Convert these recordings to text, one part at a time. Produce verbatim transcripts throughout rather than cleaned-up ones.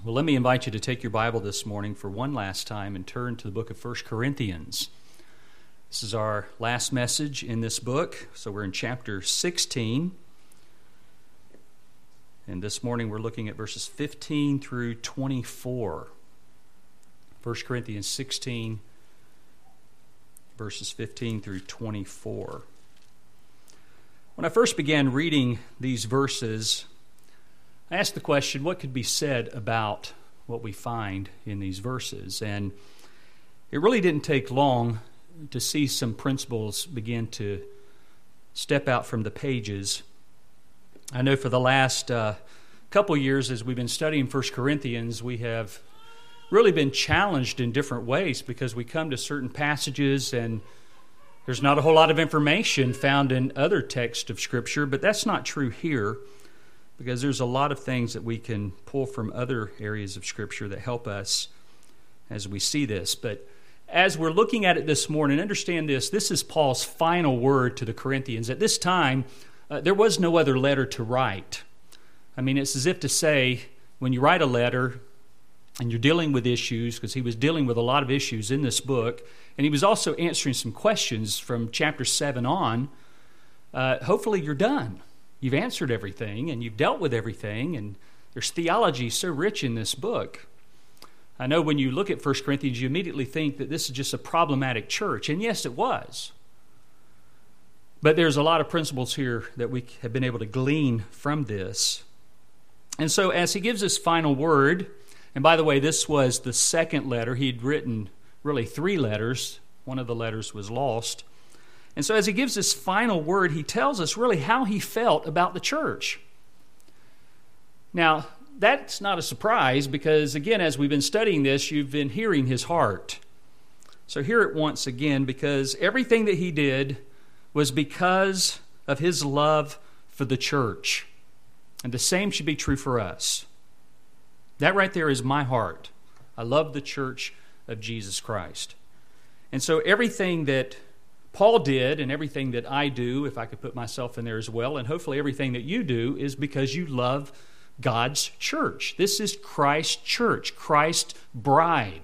Well, let me invite you to take your Bible this morning for one last time and turn to the book of First Corinthians. This is our last message in this book, so we're in chapter sixteen. And this morning we're looking at verses fifteen through twenty-four. First Corinthians sixteen, verses fifteen through twenty-four. When I first began reading these verses, I asked the question, what could be said about what we find in these verses? And it really didn't take long to see some principles begin to step out from the pages. I know for the last uh, couple years as we've been studying First Corinthians, we have really been challenged in different ways because we come to certain passages and there's not a whole lot of information found in other texts of Scripture, but that's not true here, because there's a lot of things that we can pull from other areas of Scripture that help us as we see this. But as we're looking at it this morning, understand this, this is Paul's final word to the Corinthians. At this time, uh, there was no other letter to write. I mean, it's as if to say, when you write a letter and you're dealing with issues, because he was dealing with a lot of issues in this book, and he was also answering some questions from chapter seven on, uh, hopefully you're done. You've answered everything, and you've dealt with everything, and there's theology so rich in this book. I know when you look at First Corinthians, you immediately think that this is just a problematic church, and yes, it was. But there's a lot of principles here that we have been able to glean from this. And so as he gives his final word, and by the way, this was the second letter. He'd written really three letters. One of the letters was lost. And so as he gives this final word, he tells us really how he felt about the church. Now, that's not a surprise because, again, as we've been studying this, you've been hearing his heart. So hear it once again, because everything that he did was because of his love for the church. And the same should be true for us. That right there is my heart. I love the church of Jesus Christ. And so everything that Paul did and everything that I do, if I could put myself in there as well, and hopefully everything that you do is because you love God's church. This is Christ's church, Christ's bride.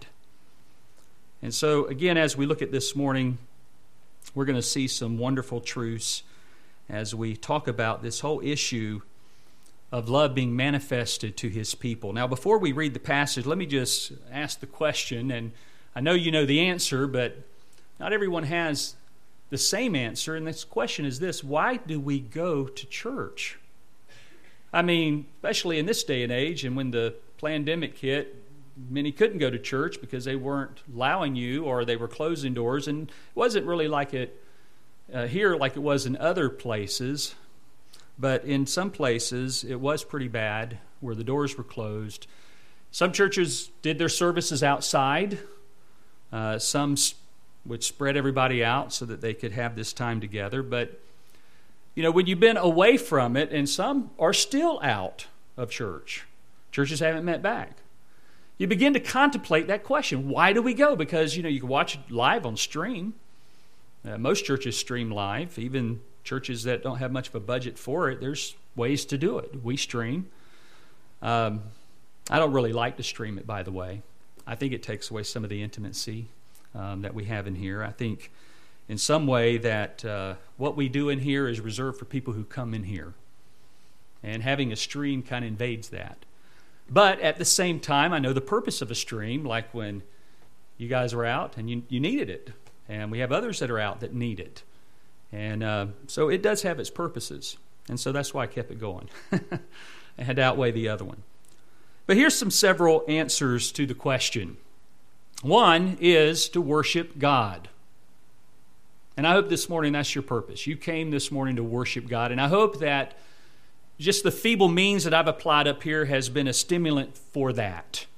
And so again, as we look at this morning, we're going to see some wonderful truths as we talk about this whole issue of love being manifested to His people. Now, before we read the passage, let me just ask the question, and I know you know the answer, but not everyone has the same answer, and this question is this: why do we go to church? I mean, especially in this day and age, and when the pandemic hit, many couldn't go to church because they weren't allowing you, or they were closing doors, and it wasn't really like it uh, here like it was in other places, but in some places it was pretty bad where the doors were closed. Some churches did their services outside. Uh, some would spread everybody out so that they could have this time together. But, you know, when you've been away from it, and some are still out of church, churches haven't met back, you begin to contemplate that question. Why do we go? Because, you know, you can watch it live on stream. Uh, most churches stream live. Even churches that don't have much of a budget for it, there's ways to do it. We stream. Um, I don't really like to stream it, by the way. I think it takes away some of the intimacy Um, that we have in here. I think in some way that uh, what we do in here is reserved for people who come in here. And having a stream kind of invades that. But at the same time, I know the purpose of a stream, like when you guys were out and you, you needed it. And we have others that are out that need it. And uh, so it does have its purposes. And so that's why I kept it going. I had to outweigh the other one. But here's some several answers to the question. One is to worship God. And I hope this morning that's your purpose. You came this morning to worship God. And I hope that just the feeble means that I've applied up here has been a stimulant for that.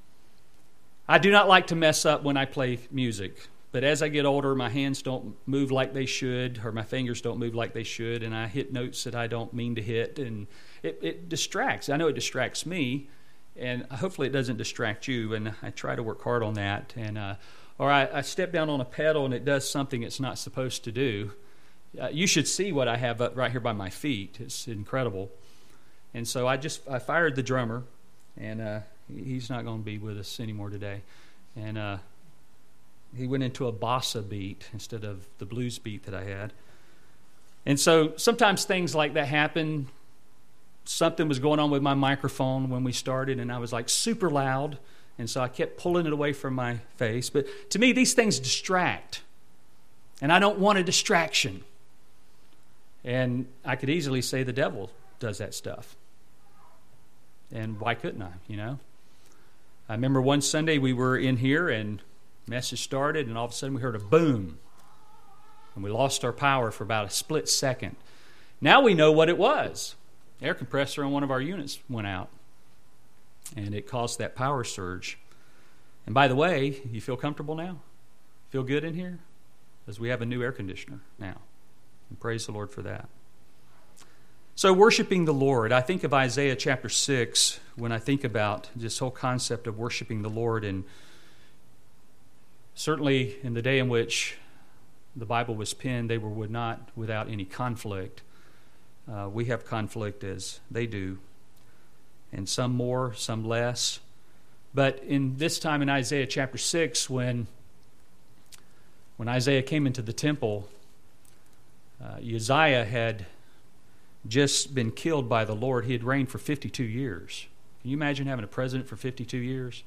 I do not like to mess up when I play music. But as I get older, my hands don't move like they should, or my fingers don't move like they should, and I hit notes that I don't mean to hit. And it, it distracts. I know it distracts me. And hopefully it doesn't distract you, and I try to work hard on that. And uh, or I, I step down on a pedal and it does something it's not supposed to do. Uh, you should see what I have up right here by my feet. It's incredible. And so I just I fired the drummer, and uh, he's not going to be with us anymore today. And uh, he went into a bossa beat instead of the blues beat that I had. And so sometimes things like that happen. Something was going on with my microphone when we started, and I was like super loud, and so I kept pulling it away from my face. But to me, these things distract, and I don't want a distraction. And I could easily say the devil does that stuff. And why couldn't I, you know? I remember one Sunday we were in here, and message started, and all of a sudden we heard a boom. And we lost our power for about a split second. Now we know what it was. Air compressor on one of our units went out, and it caused that power surge. And by the way, you feel comfortable now? Feel good in here? Because we have a new air conditioner now. And praise the Lord for that. So worshiping the Lord, I think of Isaiah chapter six when I think about this whole concept of worshiping the Lord. And certainly in the day in which the Bible was penned, they were not without any conflict. Uh, we have conflict as they do, and some more, some less. But in this time in Isaiah chapter six, when when Isaiah came into the temple, uh, Uzziah had just been killed by the Lord. He had reigned for fifty-two years. Can you imagine having a president for fifty-two years?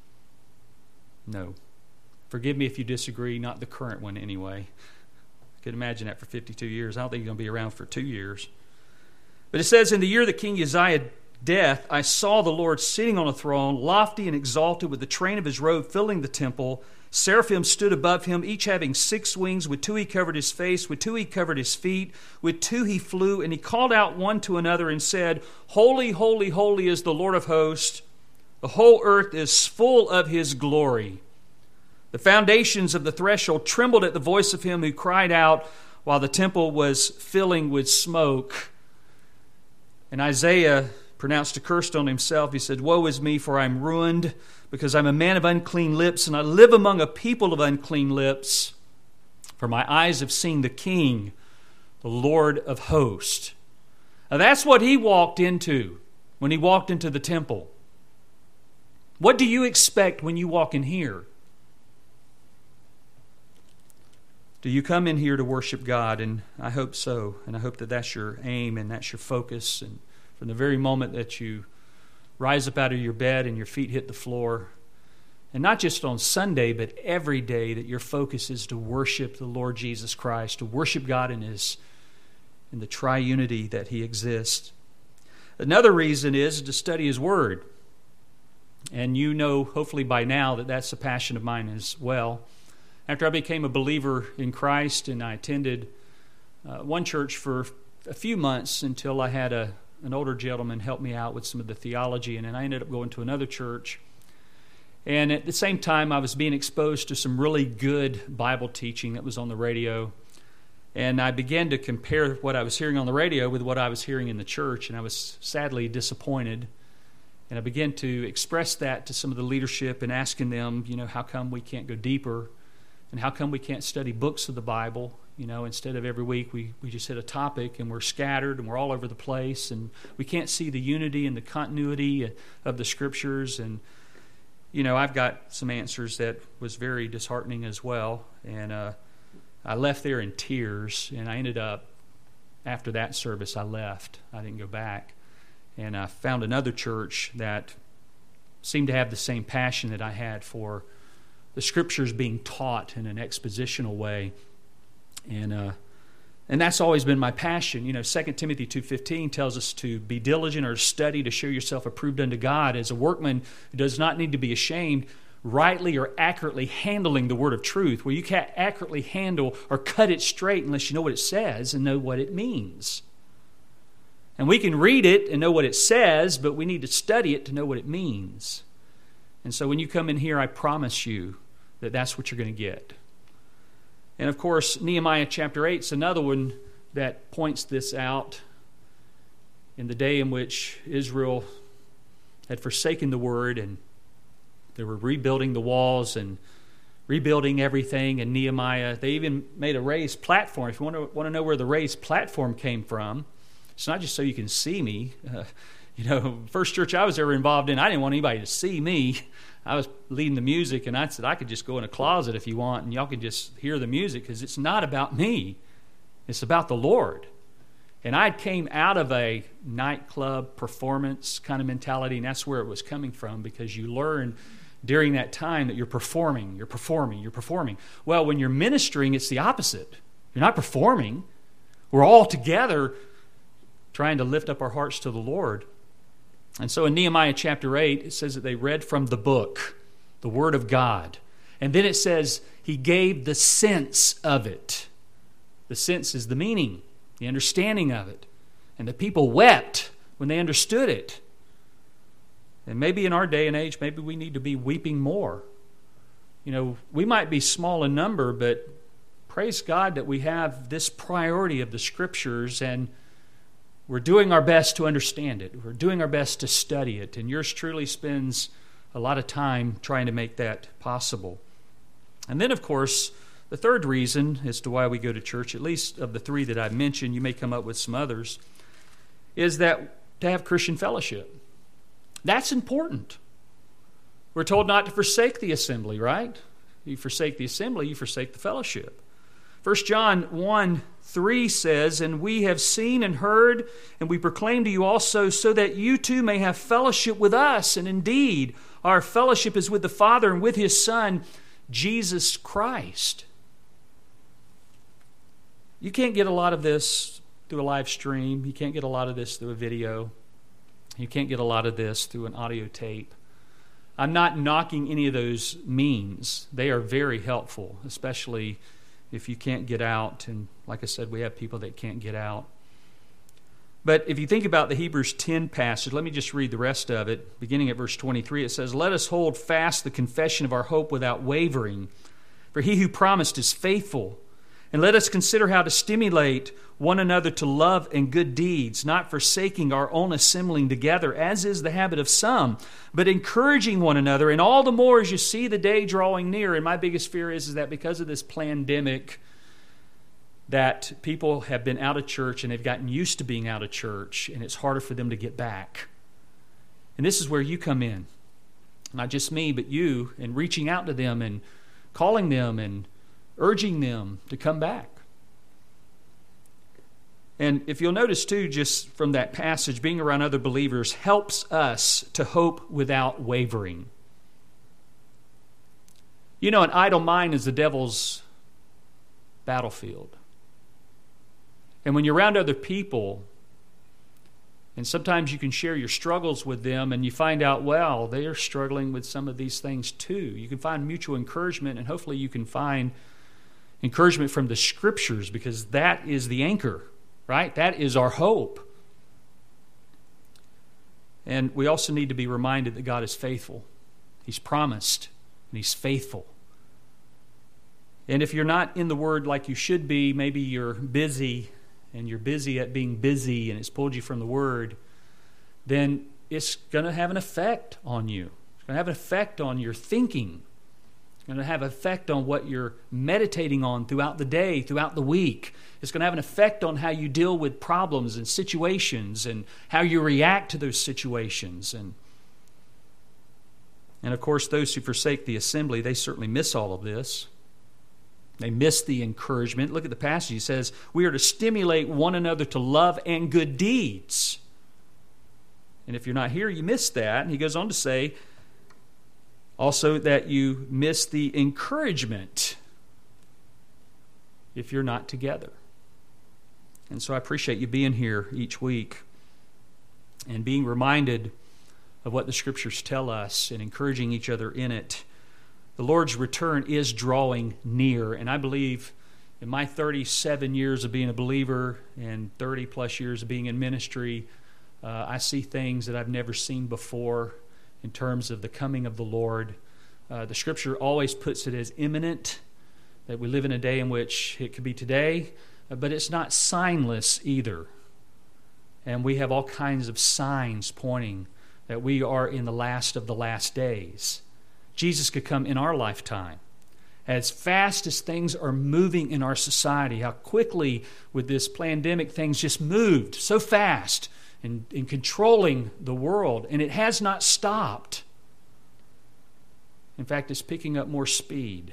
No. Forgive me if you disagree, not the current one anyway. I could imagine that for fifty-two years. I don't think he's going to be around for two years. But it says, in the year that King Uzziah's death, I saw the Lord sitting on a throne, lofty and exalted, with the train of his robe filling the temple. Seraphim stood above him, each having six wings. With two he covered his face, with two he covered his feet, with two he flew. And he called out one to another and said, Holy, holy, holy is the Lord of hosts. The whole earth is full of his glory. The foundations of the threshold trembled at the voice of him who cried out while the temple was filling with smoke. And Isaiah pronounced a curse on himself. He said, Woe is me, for I am ruined, because I'm a man of unclean lips, and I live among a people of unclean lips. For my eyes have seen the King, the Lord of hosts. Now that's what he walked into when he walked into the temple. What do you expect when you walk in here? Do you come in here to worship God? And I hope so. And I hope that that's your aim and that's your focus. And from the very moment that you rise up out of your bed and your feet hit the floor, and not just on Sunday, but every day, that your focus is to worship the Lord Jesus Christ, to worship God in His, in the triunity that He exists. Another reason is to study His Word. And you know, hopefully by now, that that's a passion of mine as well. After I became a believer in Christ, and I attended uh, one church for a few months until I had a an older gentleman help me out with some of the theology, and then I ended up going to another church. And at the same time, I was being exposed to some really good Bible teaching that was on the radio. And I began to compare what I was hearing on the radio with what I was hearing in the church, and I was sadly disappointed. And I began to express that to some of the leadership and asking them, you know, how come we can't go deeper? And how come we can't study books of the Bible? You know, instead of every week we, we just hit a topic and we're scattered and we're all over the place and we can't see the unity and the continuity of the Scriptures. And, you know, I've got some answers that was very disheartening as well. And uh, I left there in tears, and I ended up, after that service, I left. I didn't go back. And I found another church that seemed to have the same passion that I had for the Scriptures being taught in an expositional way. And uh, and that's always been my passion. You know, Second Timothy two fifteen tells us to be diligent or study to show yourself approved unto God as a workman who does not need to be ashamed, rightly or accurately handling the word of truth. Well, you can't accurately handle or cut it straight unless you know what it says and know what it means. And we can read it and know what it says, but we need to study it to know what it means. And so when you come in here, I promise you that that's what you're going to get. And of course, Nehemiah chapter eight is another one that points this out. In the day in which Israel had forsaken the word, and they were rebuilding the walls and rebuilding everything, and Nehemiah, they even made a raised platform. If you want to, want to know where the raised platform came from, it's not just so you can see me. Uh, You know, first church I was ever involved in, I didn't want anybody to see me. I was leading the music, and I said, I could just go in a closet if you want, and y'all can just hear the music, because it's not about me. It's about the Lord. And I came out of a nightclub performance kind of mentality, and that's where it was coming from, because you learn during that time that you're performing, you're performing, you're performing. Well, when you're ministering, it's the opposite. You're not performing. We're all together trying to lift up our hearts to the Lord. And so in Nehemiah chapter eight, it says that they read from the book, the Word of God. And then it says he gave the sense of it. The sense is the meaning, the understanding of it. And the people wept when they understood it. And maybe in our day and age, maybe we need to be weeping more. You know, we might be small in number, but praise God that we have this priority of the Scriptures, and we're doing our best to understand it. We're doing our best to study it. And yours truly spends a lot of time trying to make that possible. And then, of course, the third reason as to why we go to church, at least of the three that I've mentioned, you may come up with some others, is that to have Christian fellowship. That's important. We're told not to forsake the assembly, right? You forsake the assembly, you forsake the fellowship. First John one three says, and we have seen and heard, and we proclaim to you also, so that you too may have fellowship with us. And indeed, our fellowship is with the Father and with His Son, Jesus Christ. You can't get a lot of this through a live stream. You can't get a lot of this through a video. You can't get a lot of this through an audio tape. I'm not knocking any of those means. They are very helpful, especially if you can't get out. And like I said, we have people that can't get out. But if you think about the Hebrews ten passage, let me just read the rest of it. Beginning at verse twenty-three, it says, let us hold fast the confession of our hope without wavering, for He who promised is faithful. And let us consider how to stimulate one another to love and good deeds, not forsaking our own assembling together, as is the habit of some, but encouraging one another, and all the more as you see the day drawing near. And my biggest fear is, is that because of this pandemic, that people have been out of church and they've gotten used to being out of church, and it's harder for them to get back. And this is where you come in. Not just me, but you, and reaching out to them and calling them and urging them to come back. And if you'll notice too, just from that passage, being around other believers helps us to hope without wavering. You know, an idle mind is the devil's battlefield. And when you're around other people, and sometimes you can share your struggles with them, and you find out, well, they are struggling with some of these things too. You can find mutual encouragement, and hopefully you can find encouragement from the Scriptures, because that is the anchor, right? That is our hope. And we also need to be reminded that God is faithful. He's promised, and He's faithful. And if you're not in the Word like you should be, maybe you're busy, and you're busy at being busy, and it's pulled you from the Word, then it's going to have an effect on you. It's going to have an effect on your thinking. It's going to have an effect on what you're meditating on throughout the day, throughout the week. It's going to have an effect on how you deal with problems and situations, and how you react to those situations. And, and of course, those who forsake the assembly, they certainly miss all of this. They miss the encouragement. Look at the passage. He says, we are to stimulate one another to love and good deeds. And if you're not here, you miss that. And he goes on to say, also that you miss the encouragement if you're not together. And so I appreciate you being here each week and being reminded of what the Scriptures tell us and encouraging each other in it. The Lord's return is drawing near, and I believe in my thirty-seven years of being a believer and thirty plus years of being in ministry, uh, I see things that I've never seen before in terms of the coming of the Lord. Uh, the Scripture always puts it as imminent, that we live in a day in which it could be today, but it's not signless either. And we have all kinds of signs pointing that we are in the last of the last days. Jesus could come in our lifetime. As fast as things are moving in our society, how quickly with this pandemic things just moved so fast. and, and controlling the world, and it has not stopped. In fact, it's picking up more speed.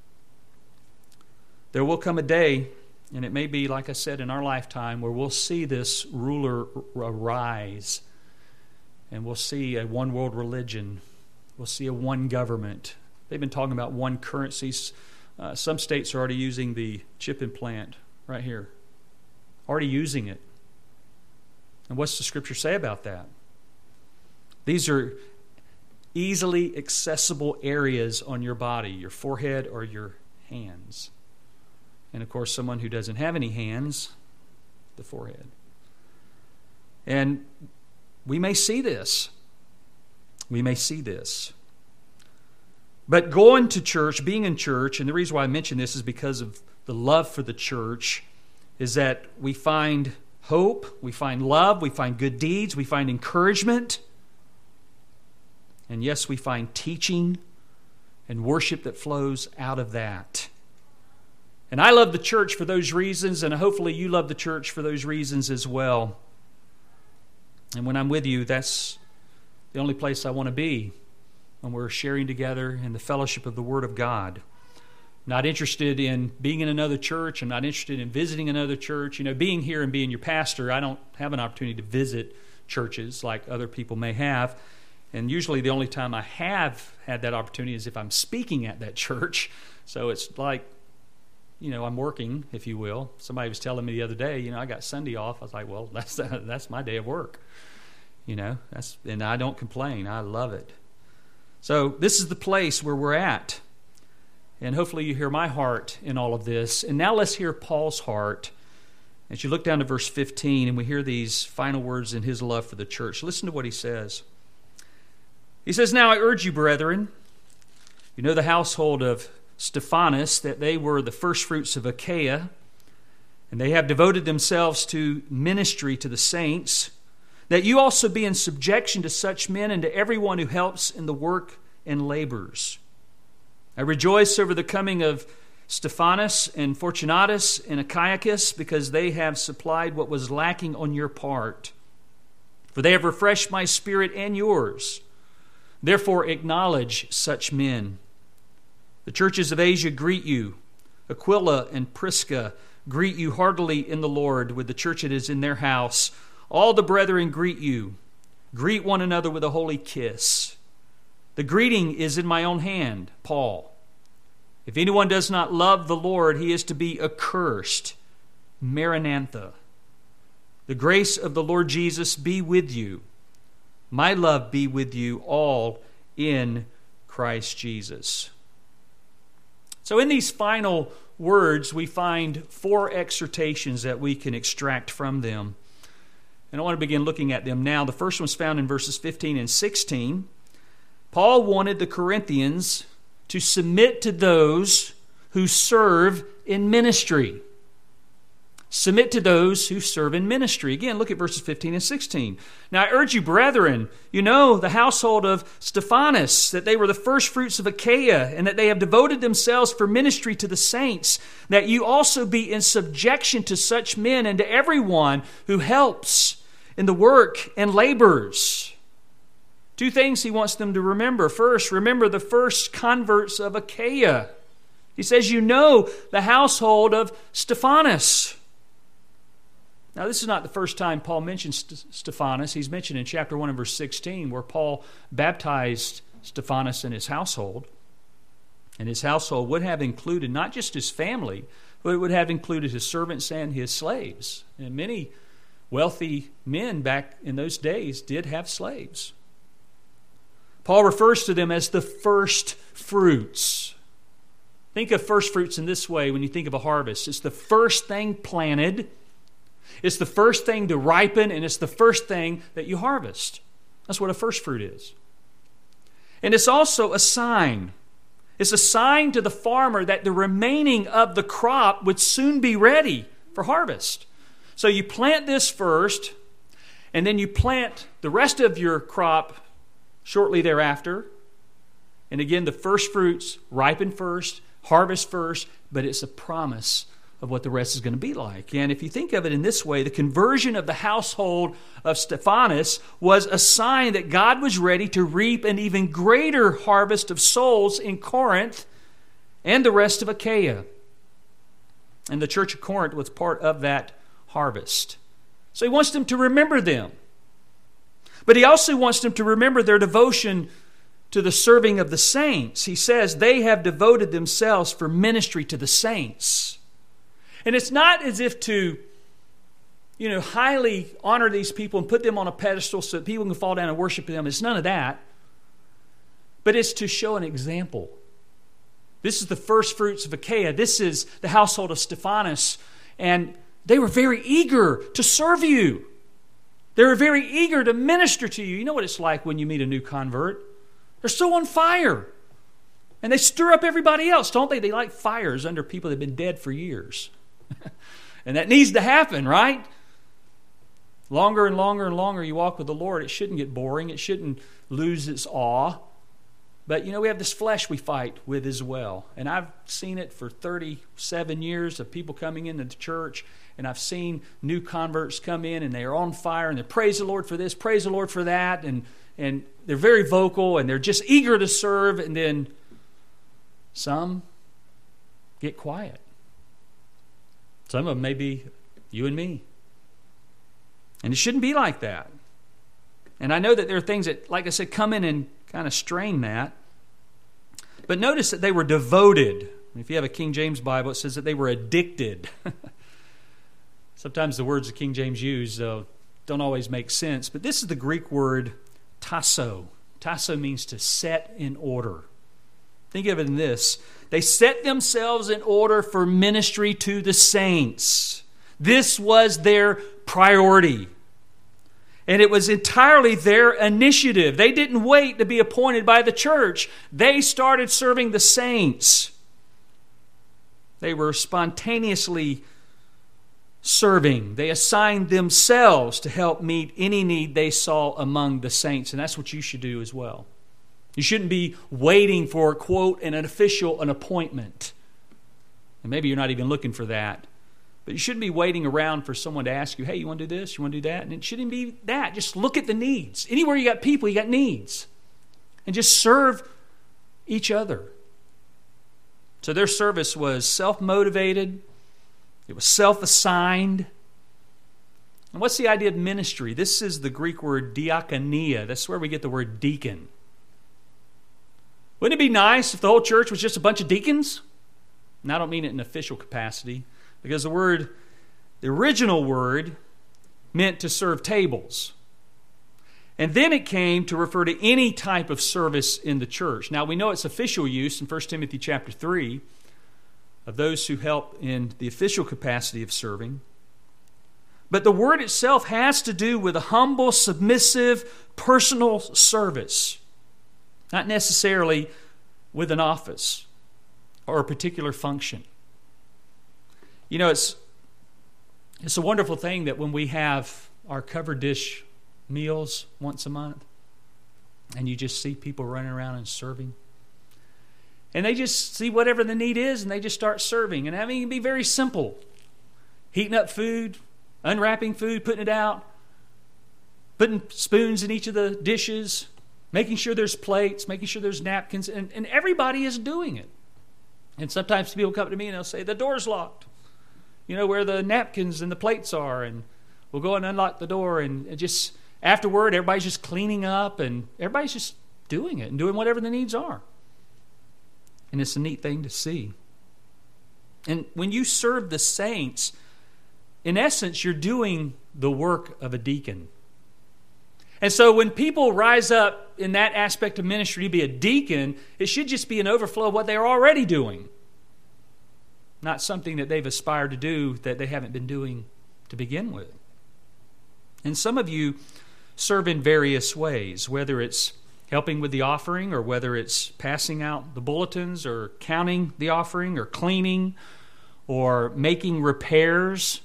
There will come a day, and it may be, like I said, in our lifetime, where we'll see this ruler arise, and we'll see a one-world religion. We'll see a one government. They've been talking about one currency. Uh, some states are already using the chip implant right here. Already using it. And what's the Scripture say about that? These are easily accessible areas on your body, your forehead or your hands. And of course, someone who doesn't have any hands, the forehead. And we may see this. We may see this. But going to church, being in church, and the reason why I mention this is because of the love for the church, is that we find hope, we find love, we find good deeds, we find encouragement. And yes, we find teaching and worship that flows out of that. And I love the church for those reasons, and hopefully you love the church for those reasons as well. And when I'm with you, that's the only place I want to be, when we're sharing together in the fellowship of the Word of God. Not interested in being in another church. I'm not interested in visiting another church. You know, being here and being your pastor, I don't have an opportunity to visit churches like other people may have. And usually the only time I have had that opportunity is if I'm speaking at that church. So it's like, you know, I'm working, if you will. Somebody was telling me the other day, you know, I got Sunday off. I was like, well, that's that's my day of work. You know, that's and I don't complain. I love it. So this is the place where we're at. And hopefully you hear my heart in all of this. And now let's hear Paul's heart. As you look down to verse fifteen and we hear these final words in his love for the church. Listen to what he says. He says, "Now I urge you, brethren, you know the household of Stephanas, that they were the firstfruits of Achaia, and they have devoted themselves to ministry to the saints, that you also be in subjection to such men and to everyone who helps in the work and labors. I rejoice over the coming of Stephanas and Fortunatus and Achaicus, because they have supplied what was lacking on your part. For they have refreshed my spirit and yours. Therefore acknowledge such men. The churches of Asia greet you. Aquila and Prisca greet you heartily in the Lord with the church that is in their house. All the brethren greet you. Greet one another with a holy kiss. The greeting is in my own hand, Paul. If anyone does not love the Lord, he is to be accursed. Maranatha. The grace of the Lord Jesus be with you. My love be with you all in Christ Jesus." So in these final words, we find four exhortations that we can extract from them. And I want to begin looking at them now. The first one's found in verses fifteen and sixteen. Paul wanted the Corinthians to submit to those who serve in ministry. Submit to those who serve in ministry. Again, look at verses fifteen and sixteen. "Now I urge you, brethren, you know the household of Stephanas, that they were the first fruits of Achaia, and that they have devoted themselves for ministry to the saints, that you also be in subjection to such men and to everyone who helps in the work and labors." Two things he wants them to remember. First, remember the first converts of Achaia. He says, you know the household of Stephanas. Now, this is not the first time Paul mentions Stephanas. He's mentioned in chapter one and verse sixteen, where Paul baptized Stephanas and his household. And his household would have included not just his family, but it would have included his servants and his slaves. And many wealthy men back in those days did have slaves. Paul refers to them as the first fruits. Think of first fruits in this way when you think of a harvest. It's the first thing planted. It's the first thing to ripen, and it's the first thing that you harvest. That's what a first fruit is. And it's also a sign. It's a sign to the farmer that the remaining of the crop would soon be ready for harvest. So you plant this first, and then you plant the rest of your crop shortly thereafter. And again, the first fruits ripen first, harvest first, but it's a promise of what the rest is going to be like. And if you think of it in this way, the conversion of the household of Stephanas was a sign that God was ready to reap an even greater harvest of souls in Corinth and the rest of Achaia. And the church of Corinth was part of that harvest. So he wants them to remember them. But he also wants them to remember their devotion to the serving of the saints. He says they have devoted themselves for ministry to the saints. And it's not as if to, you know, highly honor these people and put them on a pedestal so that people can fall down and worship them. It's none of that. But it's to show an example. This is the first fruits of Achaia. This is the household of Stephanas. And they were very eager to serve you. They were very eager to minister to you. You know what it's like when you meet a new convert? They're so on fire. And they stir up everybody else, don't they? They like fires under people that have been dead for years. And that needs to happen, right? Longer and longer and longer you walk with the Lord, it shouldn't get boring. It shouldn't lose its awe. But, you know, we have this flesh we fight with as well. And I've seen it for thirty-seven years of people coming into the church. And I've seen new converts come in and they are on fire and they praise the Lord for this, praise the Lord for that. And, and they're very vocal and they're just eager to serve. And then some get quiet. Some of them may be you and me. And it shouldn't be like that. And I know that there are things that, like I said, come in and kind of strain that. But notice that they were devoted. If you have a King James Bible, it says that they were addicted. Sometimes the words that King James use uh, don't always make sense. But this is the Greek word tasso. Tasso means to set in order. Think of it in this. They set themselves in order for ministry to the saints. This was their priority. And it was entirely their initiative. They didn't wait to be appointed by the church. They started serving the saints. They were spontaneously serving. They assigned themselves to help meet any need they saw among the saints. And that's what you should do as well. You shouldn't be waiting for, quote, an official, an appointment. And maybe you're not even looking for that. But you shouldn't be waiting around for someone to ask you, hey, you want to do this? You want to do that? And it shouldn't be that. Just look at the needs. Anywhere you got people, you got needs. And just serve each other. So their service was self-motivated. It was self-assigned. And what's the idea of ministry? This is the Greek word diakonia. That's where we get the word deacon. Wouldn't it be nice if the whole church was just a bunch of deacons? And I don't mean it in official capacity, because the word, the original word, meant to serve tables. And then it came to refer to any type of service in the church. Now we know its official use in First Timothy chapter three of those who help in the official capacity of serving. But the word itself has to do with a humble, submissive, personal service. Not necessarily with an office or a particular function. You know, it's it's a wonderful thing that when we have our covered dish meals once a month and you just see people running around and serving. And they just see whatever the need is and they just start serving. And I mean, it can be very simple. Heating up food, unwrapping food, putting it out, putting spoons in each of the dishes, making sure there's plates, making sure there's napkins, and, and everybody is doing it. And sometimes people come to me and they'll say, the door's locked. You know, where the napkins and the plates are. And we'll go and unlock the door. And, and just afterward, everybody's just cleaning up. And everybody's just doing it and doing whatever the needs are. And it's a neat thing to see. And when you serve the saints, in essence, you're doing the work of a deacon. And so when people rise up in that aspect of ministry to be a deacon, it should just be an overflow of what they're already doing. Not something that they've aspired to do that they haven't been doing to begin with. And some of you serve in various ways, whether it's helping with the offering or whether it's passing out the bulletins or counting the offering or cleaning or making repairs.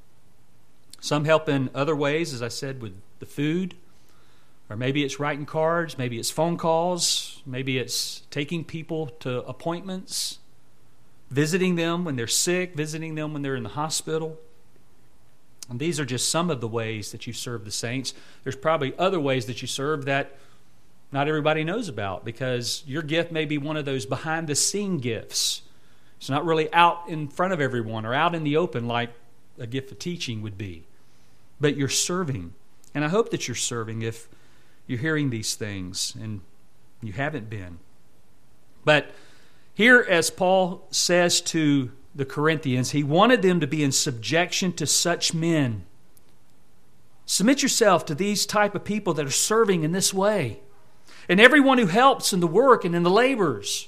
Some help in other ways, as I said, with the food. Or maybe it's writing cards, maybe it's phone calls, maybe it's taking people to appointments, visiting them when they're sick, visiting them when they're in the hospital. And these are just some of the ways that you serve the saints. There's probably other ways that you serve that not everybody knows about, because your gift may be one of those behind-the-scene gifts. It's not really out in front of everyone or out in the open like a gift of teaching would be. But you're serving. And I hope that you're serving if you're hearing these things and you haven't been. But here, as Paul says to the Corinthians, he wanted them to be in subjection to such men. Submit yourself to these type of people that are serving in this way. And everyone who helps in the work and in the labors.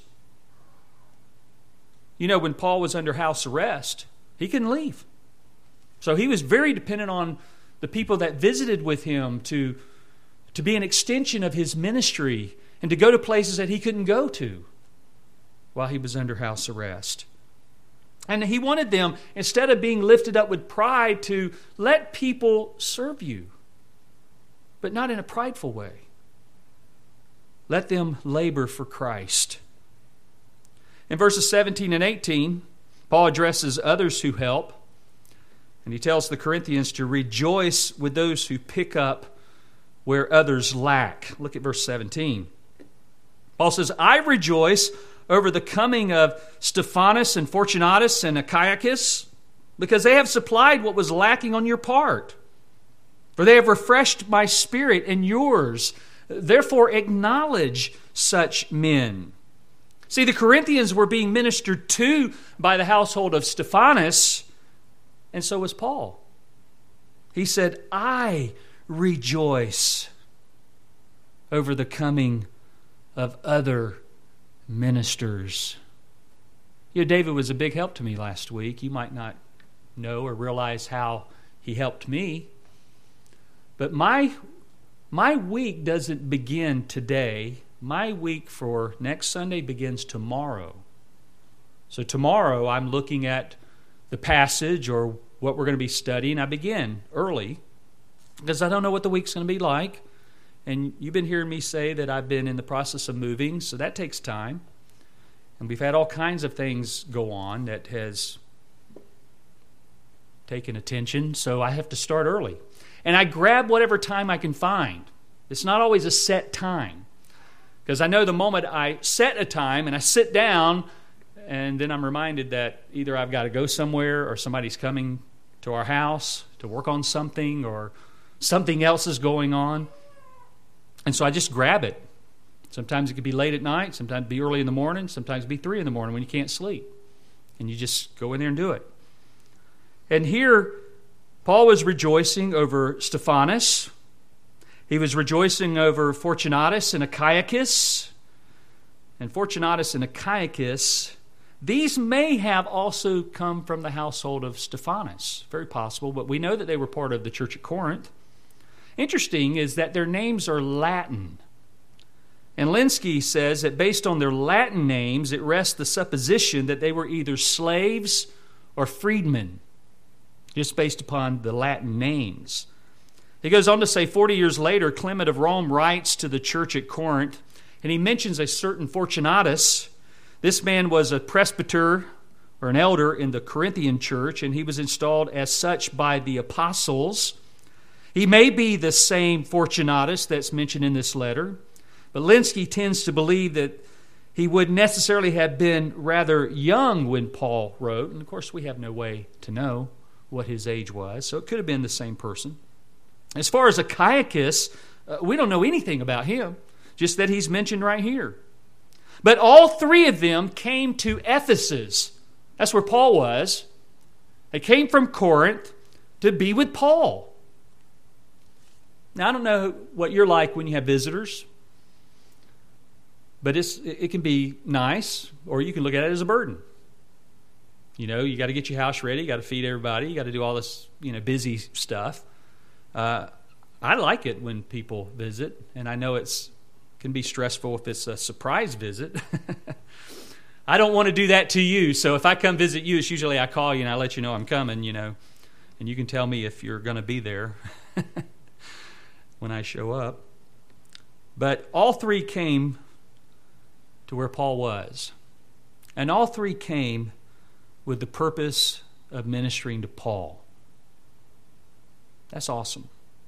You know, when Paul was under house arrest, he couldn't leave. So he was very dependent on the people that visited with him to, to be an extension of his ministry and to go to places that he couldn't go to while he was under house arrest. And he wanted them, instead of being lifted up with pride, to let people serve you, but not in a prideful way. Let them labor for Christ. In verses seventeen and eighteen, Paul addresses others who help, and he tells the Corinthians to rejoice with those who pick up where others lack. Look at verse seventeen. Paul says, I rejoice over the coming of Stephanas and Fortunatus and Achaicus, because they have supplied what was lacking on your part. For they have refreshed my spirit and yours. Therefore acknowledge such men. See, the Corinthians were being ministered to by the household of Stephanas, and so was Paul. He said, I rejoice over the coming of other ministers. You know, David was a big help to me last week. You might not know or realize how he helped me. But my, my week doesn't begin today. My week for next Sunday begins tomorrow. So tomorrow I'm looking at the passage or what we're going to be studying. I begin early because I don't know what the week's going to be like. And you've been hearing me say that I've been in the process of moving, so that takes time. And we've had all kinds of things go on that has taken attention, so I have to start early. And I grab whatever time I can find. It's not always a set time. Because I know the moment I set a time and I sit down, and then I'm reminded that either I've got to go somewhere or somebody's coming to our house to work on something or something else is going on. And so I just grab it. Sometimes it could be late at night, sometimes it be early in the morning, sometimes it be three in the morning when you can't sleep. And you just go in there and do it. And here, Paul was rejoicing over Stephanas. He was rejoicing over Fortunatus and Achaicus. And Fortunatus and Achaicus, these may have also come from the household of Stephanas. Very possible, but we know that they were part of the church at Corinth. Interesting is that their names are Latin. And Lenski says that based on their Latin names, it rests the supposition that they were either slaves or freedmen, just based upon the Latin names. He goes on to say, forty years later, Clement of Rome writes to the church at Corinth, and he mentions a certain Fortunatus. This man was a presbyter or an elder in the Corinthian church, and he was installed as such by the apostles. He may be the same Fortunatus that's mentioned in this letter, but Lenski tends to believe that he would necessarily have been rather young when Paul wrote, and of course we have no way to know what his age was, so it could have been the same person. As far as Achaicus, uh, we don't know anything about him, just that he's mentioned right here. But all three of them came to Ephesus. That's where Paul was. They came from Corinth to be with Paul. Now, I don't know what you're like when you have visitors, but it's, it can be nice, or you can look at it as a burden. You know, you got to get your house ready, you got to feed everybody, you got to do all this, you know, busy stuff. Uh, I like it when people visit, and I know it's can be stressful if it's a surprise visit. I don't want to do that to you, so if I come visit you, it's usually I call you and I let you know I'm coming, you know, and you can tell me if you're going to be there when I show up. But all three came to where Paul was, and all three came with the purpose of ministering to Paul. That's awesome.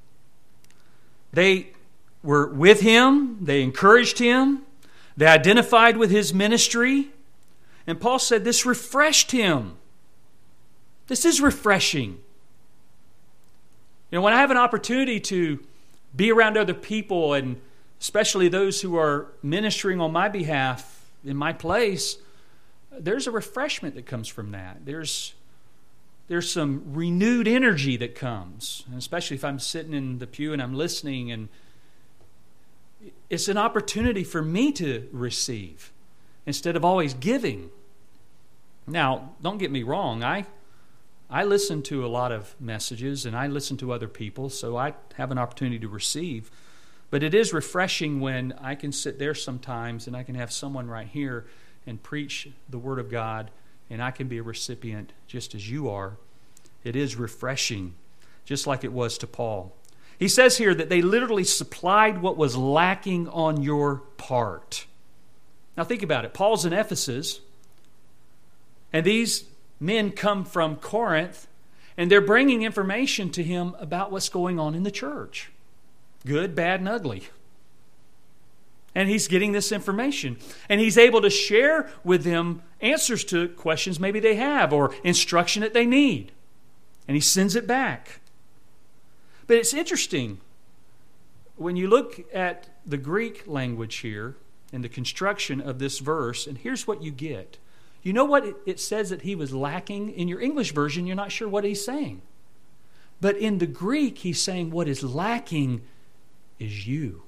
They were with him. They encouraged him. They identified with his ministry. And Paul said this refreshed him. This is refreshing. You know, when I have an opportunity to be around other people, and especially those who are ministering on my behalf in my place, there's a refreshment that comes from that. There's there's some renewed energy that comes, and especially if I'm sitting in the pew and I'm listening, and it's an opportunity for me to receive instead of always giving. Now, don't get me wrong, I I listen to a lot of messages and I listen to other people, so I have an opportunity to receive. But it is refreshing when I can sit there sometimes and I can have someone right here and preach the Word of God, and I can be a recipient just as you are. It is refreshing, just like it was to Paul. He says here that they literally supplied what was lacking on your part. Now think about it. Paul's in Ephesus, and these men come from Corinth, and they're bringing information to him about what's going on in the church. Good, bad, and ugly. And he's getting this information. And he's able to share with them answers to questions maybe they have, or instruction that they need. And he sends it back. But it's interesting. When you look at the Greek language here and the construction of this verse, and here's what you get. You know what it says that he was lacking? In your English version, you're not sure what he's saying. But in the Greek, he's saying what is lacking is you.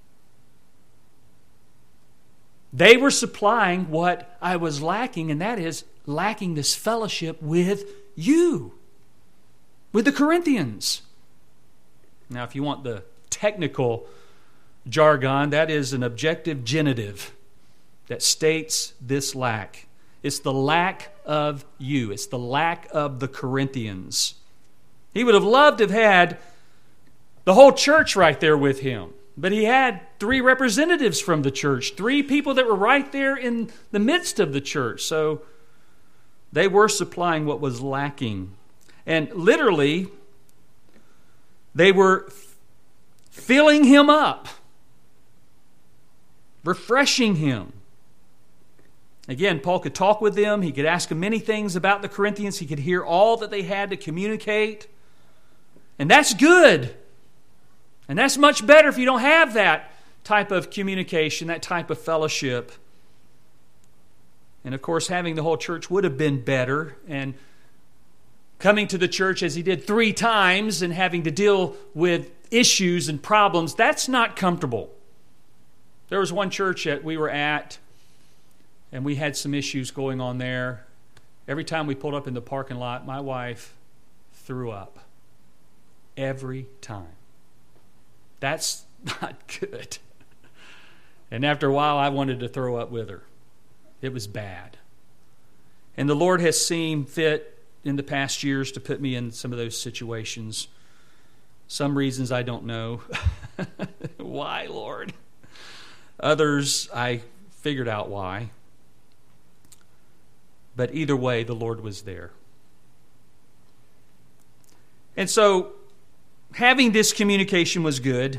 They were supplying what I was lacking, and that is lacking this fellowship with you, with the Corinthians. Now, if you want the technical jargon, that is an objective genitive that states this lack. It's the lack of you. It's the lack of the Corinthians. He would have loved to have had the whole church right there with him. But he had three representatives from the church, three people that were right there in the midst of the church. So they were supplying what was lacking. And literally, they were filling him up, refreshing him. Again, Paul could talk with them. He could ask them many things about the Corinthians. He could hear all that they had to communicate. And that's good. And that's much better if you don't have that type of communication, that type of fellowship. And of course, having the whole church would have been better. And coming to the church as he did three times and having to deal with issues and problems, that's not comfortable. There was one church that we were at, and we had some issues going on there. Every time we pulled up in the parking lot, my wife threw up. Every time. That's not good. And after a while, I wanted to throw up with her. It was bad. And the Lord has seen fit in the past years to put me in some of those situations. Some reasons I don't know. Why, Lord? Others, I figured out why. But either way, the Lord was there. And so, having this communication was good,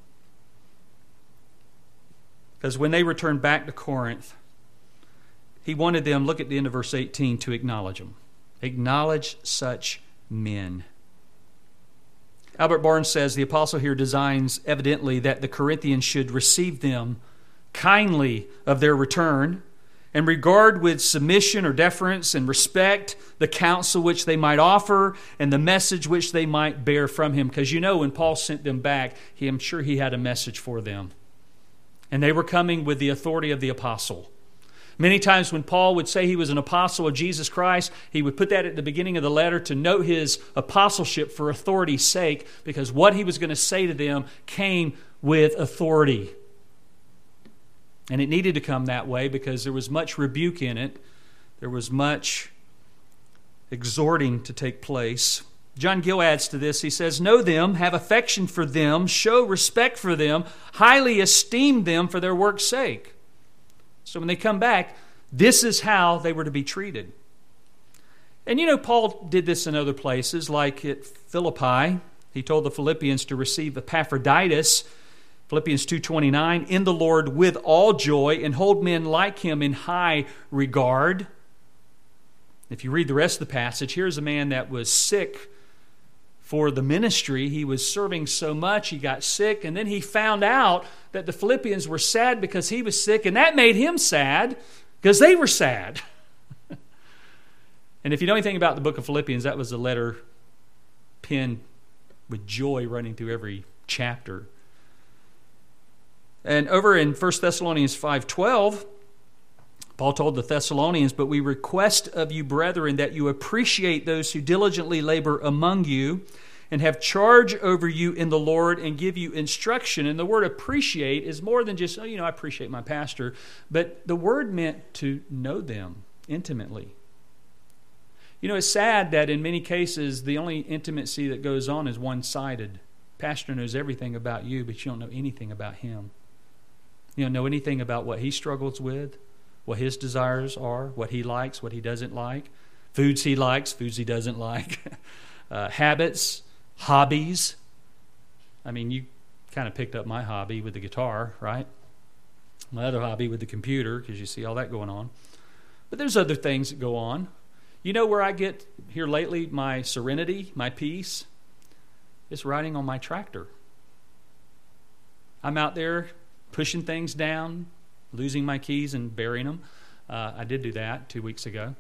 because when they returned back to Corinth, he wanted them, look at the end of verse eighteen, to acknowledge them. Acknowledge such men. Albert Barnes says the apostle here designs evidently that the Corinthians should receive them kindly of their return, and regard with submission or deference and respect the counsel which they might offer and the message which they might bear from him. Because you know, when Paul sent them back, he, I'm sure he had a message for them. And they were coming with the authority of the apostle. Many times when Paul would say he was an apostle of Jesus Christ, he would put that at the beginning of the letter to note his apostleship for authority's sake, because what he was going to say to them came with authority. And it needed to come that way because there was much rebuke in it. There was much exhorting to take place. John Gill adds to this. He says, know them, have affection for them, show respect for them, highly esteem them for their work's sake. So when they come back, this is how they were to be treated. And you know, Paul did this in other places, like at Philippi. He told the Philippians to receive Epaphroditus, Philippians two twenty-nine, in the Lord with all joy, and hold men like him in high regard. If you read the rest of the passage, here's a man that was sick for the ministry. He was serving so much, he got sick, and then he found out that the Philippians were sad because he was sick, and that made him sad because they were sad. And if you know anything about the book of Philippians, that was a letter penned with joy running through every chapter. And over in First Thessalonians five twelve, Paul told the Thessalonians, "But we request of you, brethren, that you appreciate those who diligently labor among you and have charge over you in the Lord and give you instruction." And the word appreciate is more than just, oh, you know, I appreciate my pastor. But the word meant to know them intimately. You know, it's sad that in many cases, the only intimacy that goes on is one-sided. Pastor knows everything about you, but you don't know anything about him. You don't know anything about what he struggles with, what his desires are, what he likes, what he doesn't like, foods he likes, foods he doesn't like, uh, habits, hobbies. I mean, you kind of picked up my hobby with the guitar, right? My other hobby with the computer, because you see all that going on. But there's other things that go on. You know where I get here lately my serenity, my peace? It's riding on my tractor. I'm out there pushing things down, losing my keys and burying them. Uh, I did do that two weeks ago.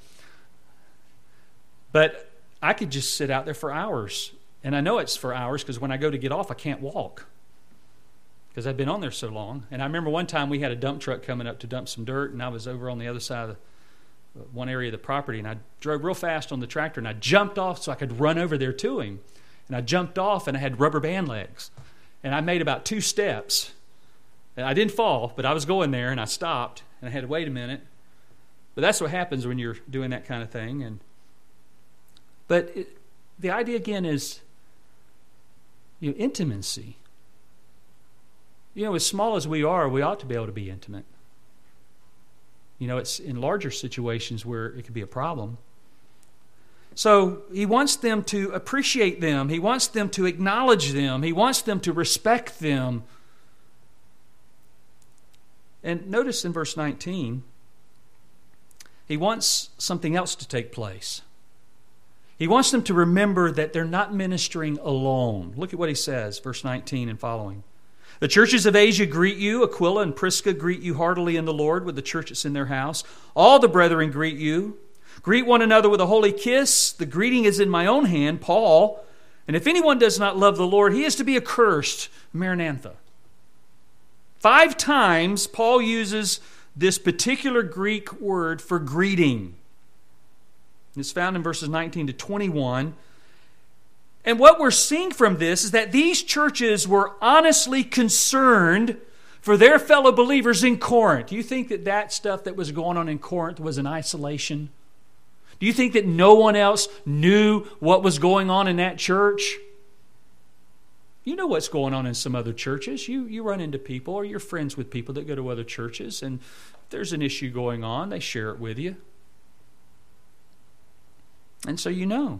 But I could just sit out there for hours. And I know it's for hours because when I go to get off, I can't walk because I've been on there so long. And I remember one time we had a dump truck coming up to dump some dirt, and I was over on the other side of the one area of the property, and I drove real fast on the tractor, and I jumped off so I could run over there to him. And I jumped off, and I had rubber band legs. And I made about two steps. And I didn't fall, but I was going there, and I stopped, and I had to wait a minute. But that's what happens when you're doing that kind of thing. And But it, the idea, again, is you know, intimacy. You know, as small as we are, we ought to be able to be intimate. You know, it's in larger situations where it could be a problem. So he wants them to appreciate them. He wants them to acknowledge them. He wants them to respect them. And notice in verse nineteen, he wants something else to take place. He wants them to remember that they're not ministering alone. Look at what he says, verse nineteen and following. "The churches of Asia greet you. Aquila and Prisca greet you heartily in the Lord with the church that's in their house. All the brethren greet you. Greet one another with a holy kiss. The greeting is in my own hand, Paul. And if anyone does not love the Lord, he is to be accursed." Maranatha. Five times Paul uses this particular Greek word for greeting. It's found in verses nineteen to twenty-one. And what we're seeing from this is that these churches were honestly concerned for their fellow believers in Corinth. Do you think that that stuff that was going on in Corinth was in isolation? Do you think that no one else knew what was going on in that church? You know what's going on in some other churches. You, you run into people or you're friends with people that go to other churches, and if there's an issue going on, they share it with you. And so you know.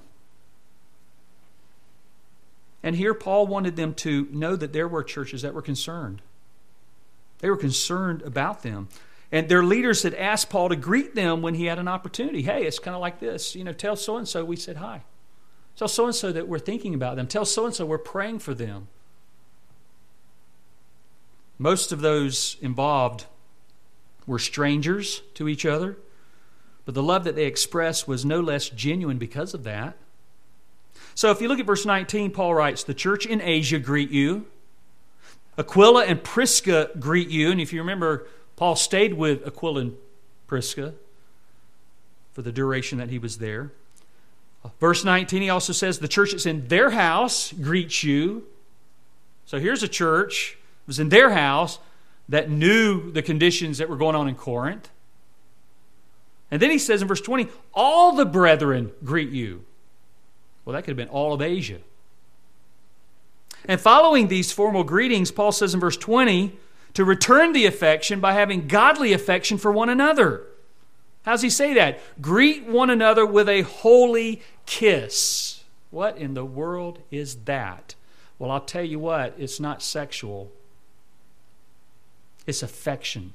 And here Paul wanted them to know that there were churches that were concerned. They were concerned about them. And their leaders had asked Paul to greet them when he had an opportunity. Hey, it's kind of like this. You know, tell so-and-so we said hi. Tell so-and-so that we're thinking about them. Tell so-and-so we're praying for them. Most of those involved were strangers to each other, but the love that they expressed was no less genuine because of that. So if you look at verse nineteen, Paul writes, "The church in Asia greet you. Aquila and Prisca greet you." And if you remember, Paul stayed with Aquila and Prisca for the duration that he was there. Verse nineteen, he also says, "The church that's in their house greets you." So here's a church that was in their house that knew the conditions that were going on in Corinth. And then he says in verse twenty, "All the brethren greet you." Well, that could have been all of Asia. And following these formal greetings, Paul says in verse twenty, to return the affection by having godly affection for one another. How's he say that? Greet one another with a holy kiss. What in the world is that? Well, I'll tell you what, it's not sexual. It's affection.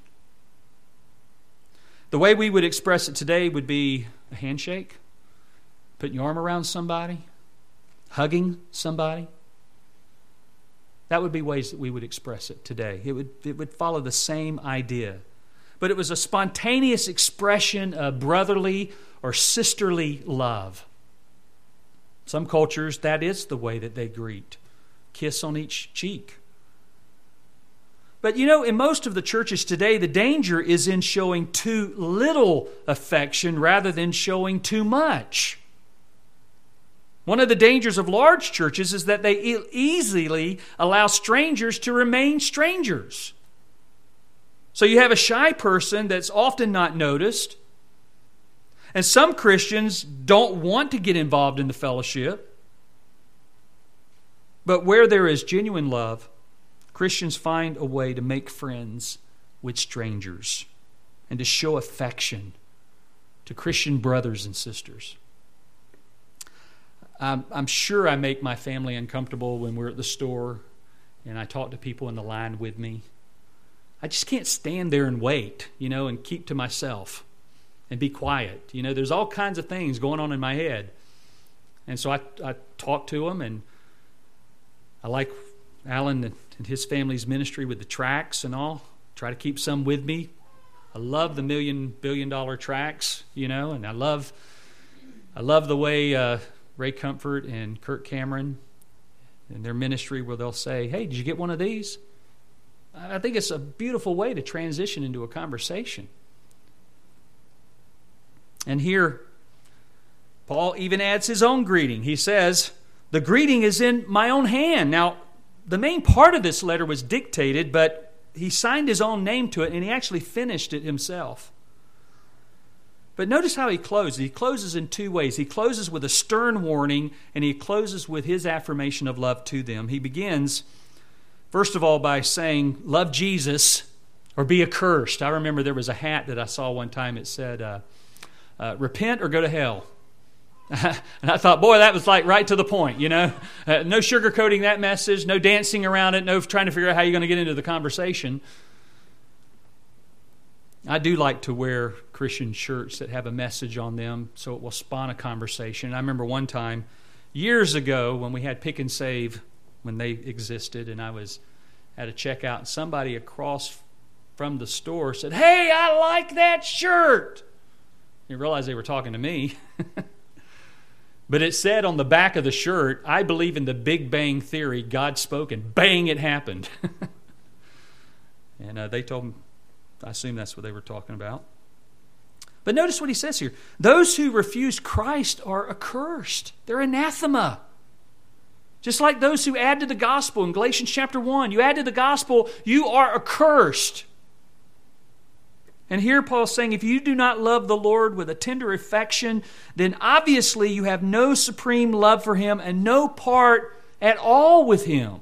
The way we would express it today would be a handshake, putting your arm around somebody, hugging somebody. That would be ways that we would express it today. It would, it would follow the same idea. But it was a spontaneous expression of brotherly or sisterly love. Some cultures, that is the way that they greet. Kiss on each cheek. But you know, in most of the churches today, the danger is in showing too little affection rather than showing too much. One of the dangers of large churches is that they e- easily allow strangers to remain strangers. So you have a shy person that's often not noticed. And some Christians don't want to get involved in the fellowship. But where there is genuine love, Christians find a way to make friends with strangers and to show affection to Christian brothers and sisters. I'm, I'm sure I make my family uncomfortable when we're at the store and I talk to people in the line with me. I just can't stand there and wait, you know, and keep to myself and be quiet. You know, there's all kinds of things going on in my head. And so I, I talk to them, and I like Alan and his family's ministry with the tracts and all. Try to keep some with me. I love the million, billion dollar tracts, you know, and I love I love the way uh, Ray Comfort and Kirk Cameron and their ministry where they'll say, hey, did you get one of these? I think it's a beautiful way to transition into a conversation. And here, Paul even adds his own greeting. He says, the greeting is in my own hand. Now, the main part of this letter was dictated, but he signed his own name to it, and he actually finished it himself. But notice how he closes. He closes in two ways. He closes with a stern warning, and he closes with his affirmation of love to them. He begins, first of all, by saying, love Jesus or be accursed. I remember there was a hat that I saw one time. It said, uh, uh, repent or go to hell. And I thought, boy, that was like right to the point, you know. Uh, no sugarcoating that message, no dancing around it, no trying to figure out how you're going to get into the conversation. I do like to wear Christian shirts that have a message on them so it will spawn a conversation. I remember one time, years ago, when we had Pick and Save, when they existed, and I was at a checkout, and somebody across from the store said, hey, I like that shirt. You realize they were talking to me. But it said on the back of the shirt, I believe in the Big Bang Theory. God spoke and bang, it happened. And uh, they told me, I assume that's what they were talking about. But notice what he says here. Those who refuse Christ are accursed. They're anathema. Just like those who add to the gospel in Galatians chapter one. You add to the gospel, you are accursed. And here Paul's saying, if you do not love the Lord with a tender affection, then obviously you have no supreme love for Him and no part at all with Him.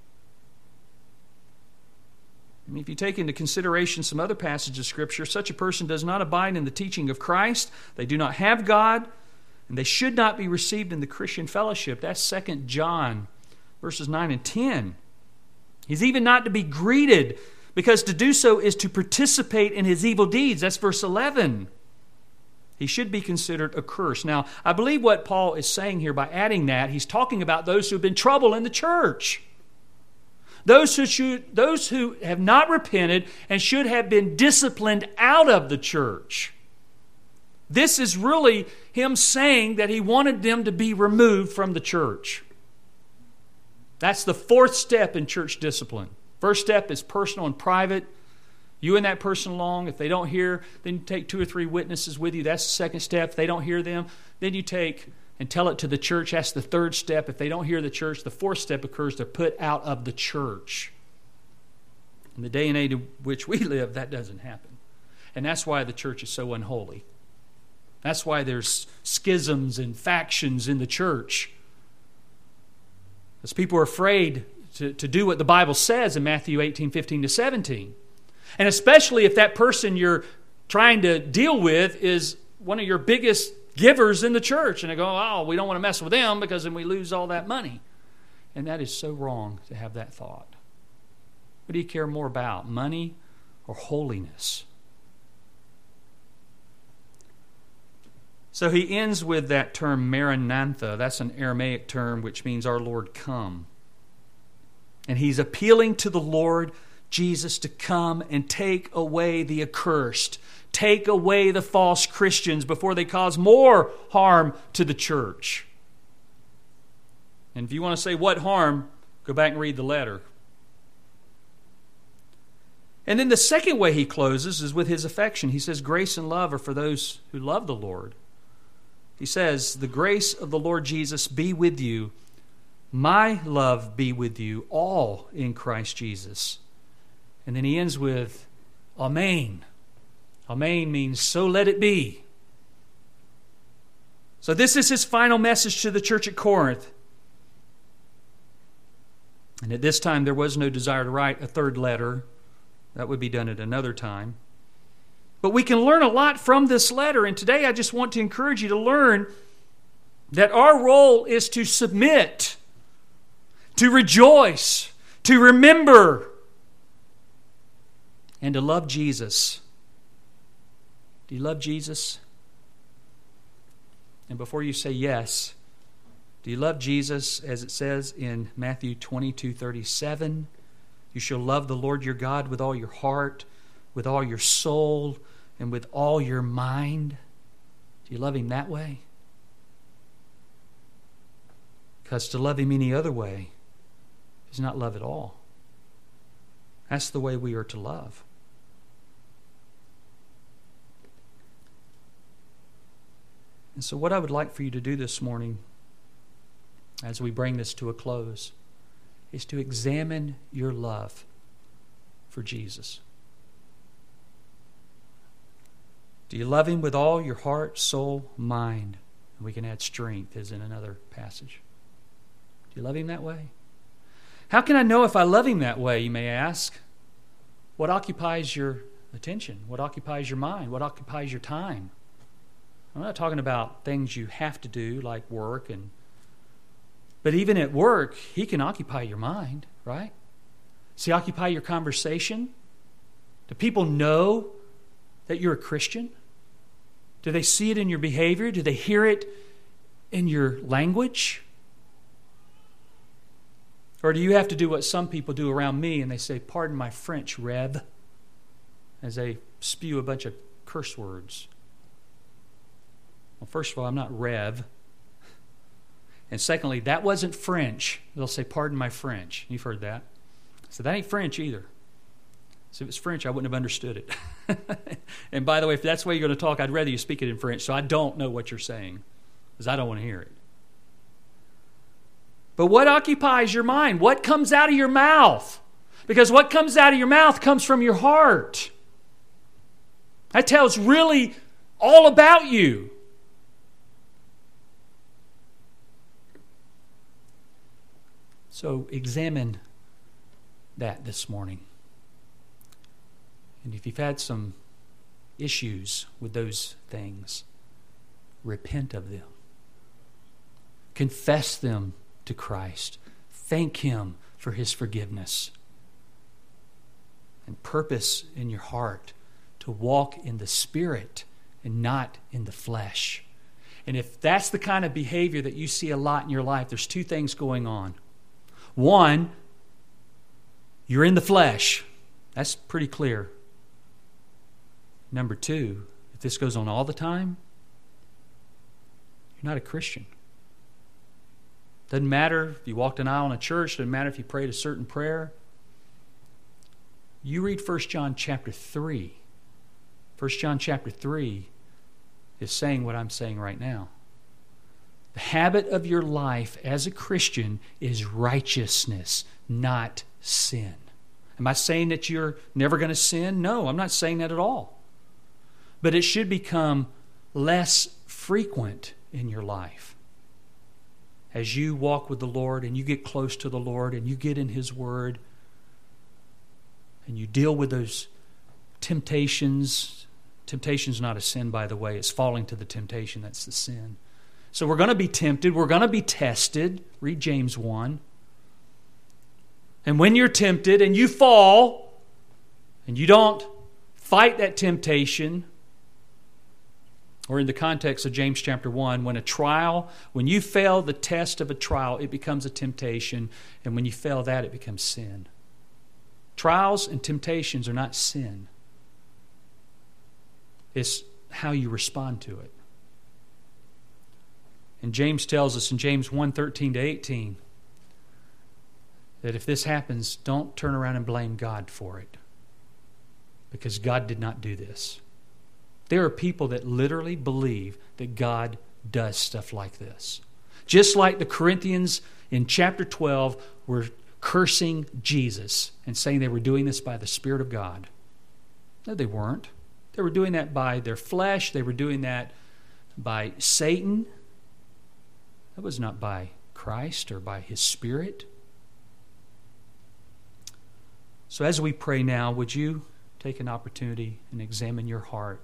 I mean, if you take into consideration some other passages of Scripture, such a person does not abide in the teaching of Christ. They do not have God, and they should not be received in the Christian fellowship. That's Second John, verses nine and ten. He's even not to be greeted, because to do so is to participate in his evil deeds. That's verse eleven. He should be considered accursed. Now, I believe what Paul is saying here by adding that, he's talking about those who have been trouble in the church. Those who should, those who have not repented and should have been disciplined out of the church. This is really him saying that he wanted them to be removed from the church. That's the fourth step in church discipline. First step is personal and private. You and that person along. If they don't hear, then you take two or three witnesses with you. That's the second step. If they don't hear them, then you take and tell it to the church. That's the third step. If they don't hear the church, the fourth step occurs. They're put out of the church. In the day and age in which we live, that doesn't happen. And that's why the church is so unholy. That's why there's schisms and factions in the church. Because people are afraid To, to do what the Bible says in Matthew eighteen, fifteen to seventeen. And especially if that person you're trying to deal with is one of your biggest givers in the church. And they go, oh, we don't want to mess with them because then we lose all that money. And that is so wrong to have that thought. What do you care more about, money or holiness? So he ends with that term Maranatha. That's an Aramaic term which means our Lord come. And he's appealing to the Lord Jesus to come and take away the accursed, take away the false Christians before they cause more harm to the church. And if you want to say what harm, go back and read the letter. And then the second way he closes is with his affection. He says, grace and love are for those who love the Lord. He says, the grace of the Lord Jesus be with you. My love be with you, all in Christ Jesus. And then he ends with, Amen. Amen means, so let it be. So this is his final message to the church at Corinth. And at this time, there was no desire to write a third letter. That would be done at another time. But we can learn a lot from this letter. And today I just want to encourage you to learn that our role is to submit, to rejoice, to remember, and to love Jesus. Do you love Jesus? And before you say yes, do you love Jesus as it says in Matthew twenty-two thirty-seven? You shall love the Lord your God with all your heart, with all your soul, and with all your mind. Do you love Him that way? Because to love Him any other way is not love at all. That's the way we are to love. And so what I would like for you to do this morning, as we bring this to a close, is to examine your love for Jesus. Do you love Him with all your heart, soul, mind? And we can add strength, as in another passage. Do you love Him that way? How can I know if I love Him that way, you may ask? What occupies your attention? What occupies your mind? What occupies your time? I'm not talking about things you have to do, like work and But even at work, He can occupy your mind, right? Does He occupy your conversation? Do people know that you're a Christian? Do they see it in your behavior? Do they hear it in your language? Or do you have to do what some people do around me and they say, pardon my French, Rev, as they spew a bunch of curse words? Well, first of all, I'm not Rev. And secondly, that wasn't French. They'll say, pardon my French. You've heard that. So that ain't French either. So if it's French, I wouldn't have understood it. And by the way, if that's the way you're going to talk, I'd rather you speak it in French so I don't know what you're saying because I don't want to hear it. But what occupies your mind? What comes out of your mouth? Because what comes out of your mouth comes from your heart. That tells really all about you. So examine that this morning. And if you've had some issues with those things, repent of them. Confess them to Christ. Thank Him for His forgiveness. And purpose in your heart to walk in the Spirit and not in the flesh. And if that's the kind of behavior that you see a lot in your life, there's two things going on. One, you're in the flesh. That's pretty clear. Number two, if this goes on all the time, you're not a Christian. Doesn't matter if you walked an aisle in a church. Doesn't matter if you prayed a certain prayer. You read First John chapter three. First John chapter three is saying what I'm saying right now. The habit of your life as a Christian is righteousness, not sin. Am I saying that you're never going to sin? No, I'm not saying that at all. But it should become less frequent in your life. As you walk with the Lord and you get close to the Lord and you get in His Word and you deal with those temptations Temptation is not a sin, by the way. It's falling to the temptation that's the sin. So we're going to be tempted. We're going to be tested. Read James one. And when you're tempted and you fall and you don't fight that temptation, or in the context of James chapter one, when a trial, when you fail the test of a trial, it becomes a temptation. And when you fail that, it becomes sin. Trials and temptations are not sin. It's how you respond to it. And James tells us in James one, thirteen to eighteen, that if this happens, don't turn around and blame God for it. Because God did not do this. There are people that literally believe that God does stuff like this. Just like the Corinthians in chapter twelve were cursing Jesus and saying they were doing this by the Spirit of God. No, they weren't. They were doing that by their flesh. They were doing that by Satan. That was not by Christ or by His Spirit. So as we pray now, would you take an opportunity and examine your heart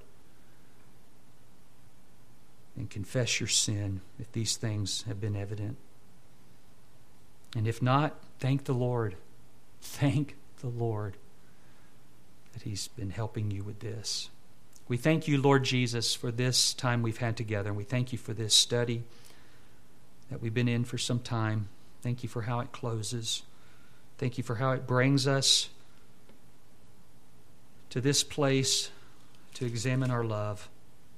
and confess your sin if these things have been evident? And if not, thank the Lord. Thank the Lord that He's been helping you with this. We thank you, Lord Jesus, for this time we've had together. And we thank you for this study that we've been in for some time. Thank you for how it closes. Thank you for how it brings us to this place to examine our love.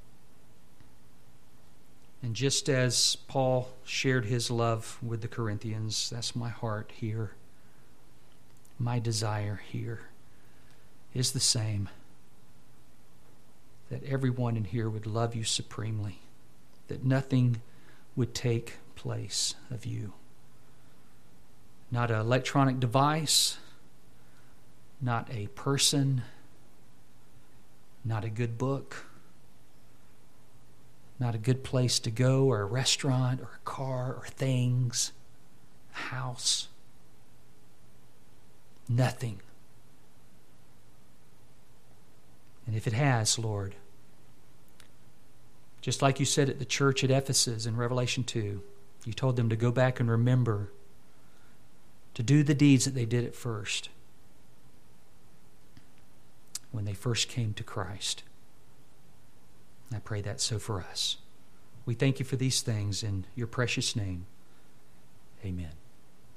And just as Paul shared his love with the Corinthians, that's my heart here. My desire here is the same. That everyone in here would love you supremely. That nothing would take place of you. Not an electronic device, not a person, not a good book, not a good place to go, or a restaurant, or a car, or things, a house. Nothing. And if it has, Lord, just like you said at the church at Ephesus in Revelation two, you told them to go back and remember to do the deeds that they did at first when they first came to Christ. I pray that so for us. We thank you for these things in your precious name. Amen.